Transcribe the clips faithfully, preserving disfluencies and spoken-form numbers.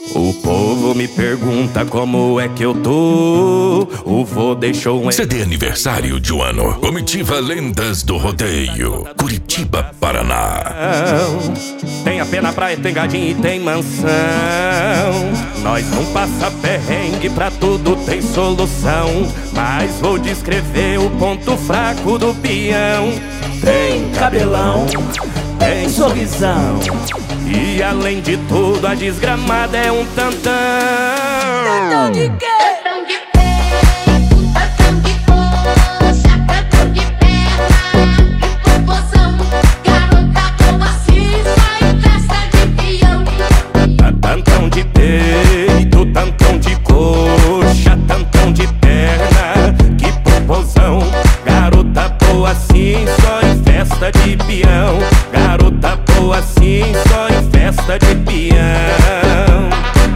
O povo me pergunta como é que eu tô. O vô deixou um C D aniversário de um ano. Comitiva Lendas do Rodeio, Curitiba, Paraná. Tem a pena praia, tem gadinho e tem mansão. Nós não passa perrengue, pra tudo tem solução. Mas vou descrever o ponto fraco do peão. Tem cabelão, tem sorrisão, e além de tudo a desgramada é um tantão. Tantão de quê? Tantão de peito, tantão de coxa, tantão de perna e popozão. Garota boa assim, só em festa de peão. Tantão de peito, tantão de coxa, tantão de perna, que popozão. Garota boa assim, só em festa de peão. Garota boa assim, só em festa de peão.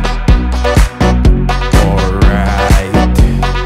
Alright.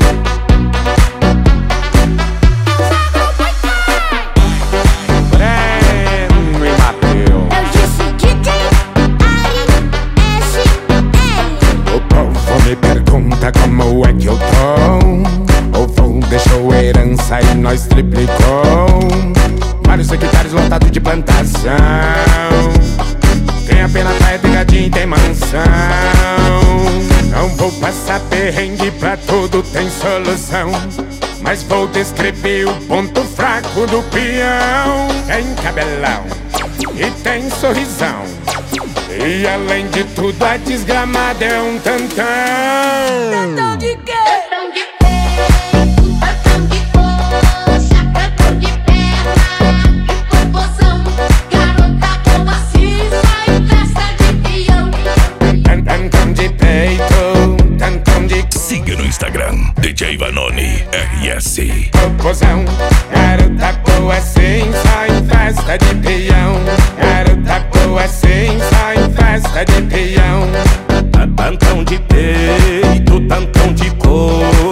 Breno e Mateus. Eu disse D J Ari S L. O povo me pergunta como é que eu tô. O vô deixou herança e nós triplicou. Vários hectares lotados de plantação. Tem a pena praia, tem gadinho e tem mansão. Não vou passar perrengue, pra tudo tem solução. Mas vou descrever o ponto fraco do peão. Tem cabelão e tem sorrisão, e além de tudo a desgramada é um tantão. Tantão de quê? Tantão de peito, tantão de coxa, tantão de perna e popozão. Garota boa assim, só em festa de peão. Tantão de peito, tantão de Siga no Instagram, D J Vanoni R S. popozão. Garota boa assim, só em festa de peão. Garota boa assim, só em festa de peão. Tantão de peito, tantão de cor.